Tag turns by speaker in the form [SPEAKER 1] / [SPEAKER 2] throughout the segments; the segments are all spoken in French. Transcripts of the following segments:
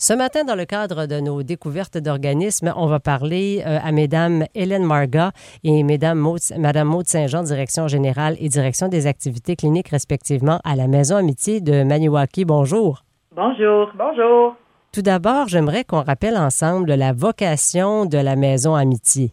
[SPEAKER 1] Ce matin, dans le cadre de nos découvertes d'organismes, on va parler à Mesdames Hélène Marga et Madame Maude Saint-Jean, direction générale et direction des activités cliniques respectivement à la Maison Amitié de Maniwaki. Bonjour.
[SPEAKER 2] Bonjour. Bonjour.
[SPEAKER 1] Tout d'abord, j'aimerais qu'on rappelle ensemble la vocation de la Maison Amitié.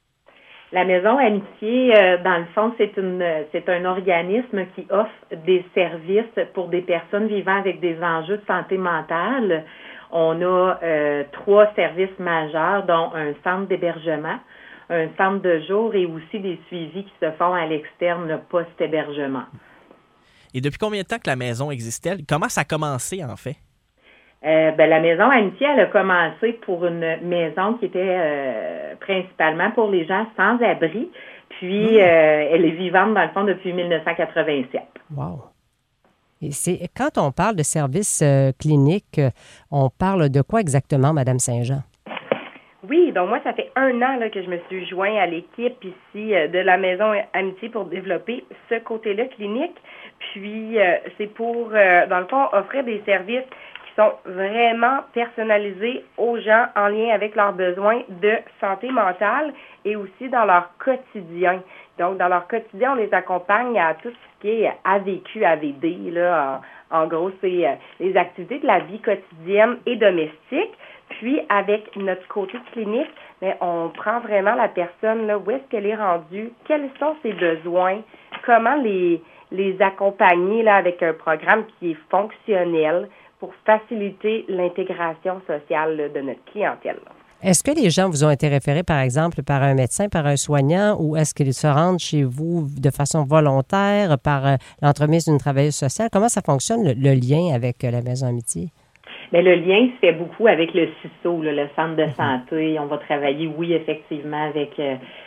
[SPEAKER 2] La Maison Amitié, dans le fond, c'est un organisme qui offre des services pour des personnes vivant avec des enjeux de santé mentale. On a 3 services majeurs, dont un centre d'hébergement, un centre de jour et aussi des suivis qui se font à l'externe post-hébergement.
[SPEAKER 3] Et depuis combien de temps que la maison existe-t-elle? Comment ça a commencé, en fait?
[SPEAKER 2] La Maison Amitié, elle a commencé pour une maison qui était principalement pour les gens sans abri. Puis, elle est vivante, dans le fond, depuis 1987.
[SPEAKER 1] Wow! Et quand on parle de services cliniques, on parle de quoi exactement, Madame Saint-Jean?
[SPEAKER 4] Oui, donc moi, ça fait 1 an là, que je me suis joint à l'équipe ici de la Maison Amitié pour développer ce côté-là clinique. Puis, c'est pour, dans le fond, offrir des services qui sont vraiment personnalisés aux gens en lien avec leurs besoins de santé mentale et aussi dans leur quotidien. Donc, dans leur quotidien, on les accompagne à tout ce qui est AVQ, AVD. Là, en gros, c'est les activités de la vie quotidienne et domestique. Puis, avec notre côté clinique, bien, on prend vraiment la personne, là, où est-ce qu'elle est rendue, quels sont ses besoins, comment les accompagner là, avec un programme qui est fonctionnel pour faciliter l'intégration sociale là, de notre clientèle.
[SPEAKER 1] Est-ce que les gens vous ont été référés, par exemple, par un médecin, par un soignant, ou est-ce qu'ils se rendent chez vous de façon volontaire par l'entremise d'une travailleuse sociale? Comment ça fonctionne, le lien avec la Maison Amitié?
[SPEAKER 2] Bien, le lien se fait beaucoup avec le CISO, là, le centre de santé. On va travailler, oui, effectivement, avec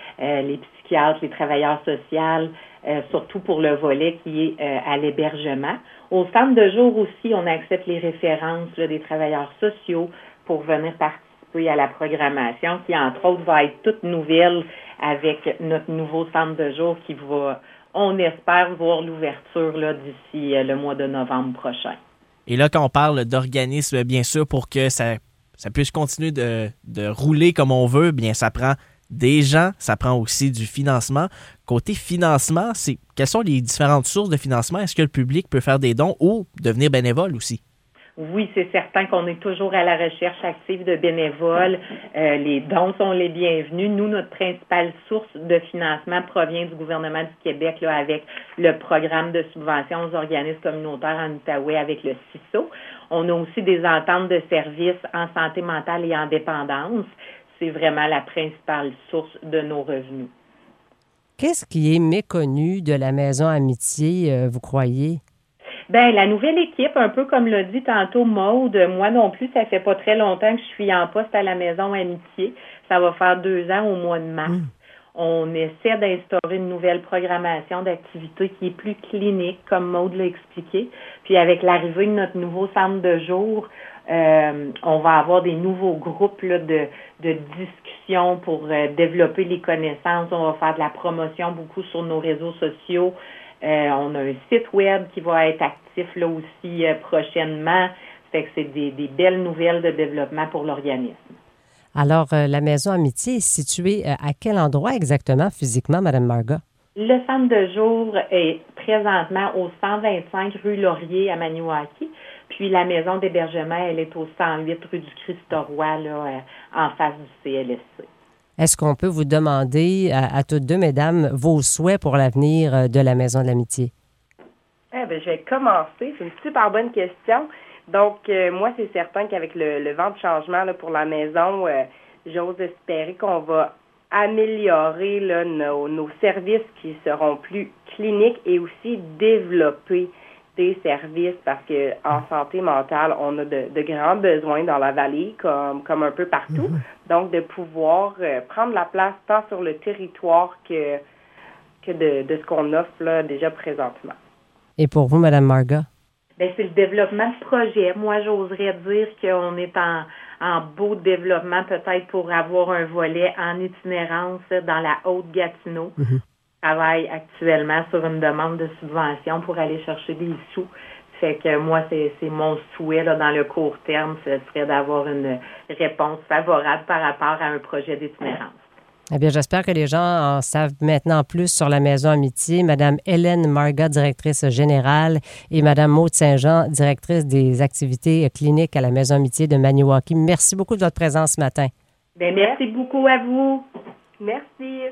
[SPEAKER 2] les psychiatres, les travailleurs sociaux, surtout pour le volet qui est à l'hébergement. Au centre de jour aussi, on accepte les références là, des travailleurs sociaux pour venir participer à la programmation qui, entre autres, va être toute nouvelle avec notre nouveau centre de jour qui va, on espère, voir l'ouverture là, d'ici le mois de novembre prochain.
[SPEAKER 3] Et là, quand on parle d'organisme, bien sûr, pour que ça puisse continuer de rouler comme on veut, bien, ça prend des gens, ça prend aussi du financement. Côté financement, quelles sont les différentes sources de financement? Est-ce que le public peut faire des dons ou devenir bénévole aussi?
[SPEAKER 2] Oui, c'est certain qu'on est toujours à la recherche active de bénévoles. Les dons sont les bienvenus. Nous, notre principale source de financement provient du gouvernement du Québec là, avec le programme de subvention aux organismes communautaires en Outaouais avec le CISO. On a aussi des ententes de services en santé mentale et en dépendance. C'est vraiment la principale source de nos revenus.
[SPEAKER 1] Qu'est-ce qui est méconnu de la Maison Amitié, vous croyez?
[SPEAKER 2] Bien, la nouvelle équipe, un peu comme l'a dit tantôt Maude, moi non plus, ça fait pas très longtemps que je suis en poste à la Maison Amitié. Ça va faire 2 ans au mois de mars. On essaie d'instaurer une nouvelle programmation d'activités qui est plus clinique, comme Maude l'a expliqué. Puis avec l'arrivée de notre nouveau centre de jour, on va avoir des nouveaux groupes là, de discussion pour développer les connaissances. On va faire de la promotion beaucoup sur nos réseaux sociaux. On a un site web qui va être actif là aussi prochainement. Fait que c'est des belles nouvelles de développement pour l'organisme.
[SPEAKER 1] Alors, la Maison Amitié est située à quel endroit exactement physiquement, Mme Marga? Le
[SPEAKER 2] centre de jour est présentement au 125 rue Laurier à Maniwaki. Puis la maison d'hébergement, elle est au 108 rue du Christ-Roi, là, en face du CLSC.
[SPEAKER 1] Est-ce qu'on peut vous demander à toutes deux, mesdames, vos souhaits pour l'avenir de la Maison de l'Amitié?
[SPEAKER 4] Je vais commencer. C'est une super bonne question. Donc, moi, c'est certain qu'avec le vent de changement là, pour la maison, j'ose espérer qu'on va améliorer là, nos services qui seront plus cliniques et aussi développer des services parce que en santé mentale, on a de grands besoins dans la vallée, comme un peu partout. Donc, de pouvoir prendre la place tant sur le territoire que de ce qu'on offre là, déjà présentement.
[SPEAKER 1] Et pour vous, Mme Marga?
[SPEAKER 2] Bien, c'est le développement de projet. Moi, j'oserais dire qu'on est en beau développement, peut-être pour avoir un volet en itinérance dans la Haute-Gatineau. Je travaille actuellement sur une demande de subvention pour aller chercher des sous. Fait que moi, c'est mon souhait là, dans le court terme, ce serait d'avoir une réponse favorable par rapport à un projet d'itinérance.
[SPEAKER 1] Eh bien, j'espère que les gens en savent maintenant plus sur la Maison Amitié. Madame Hélène Marga, directrice générale, et Madame Maude Saint-Jean, directrice des activités cliniques à la Maison Amitié de Maniwaki. Merci beaucoup de votre présence ce matin.
[SPEAKER 2] Bien, merci beaucoup à vous.
[SPEAKER 4] Merci.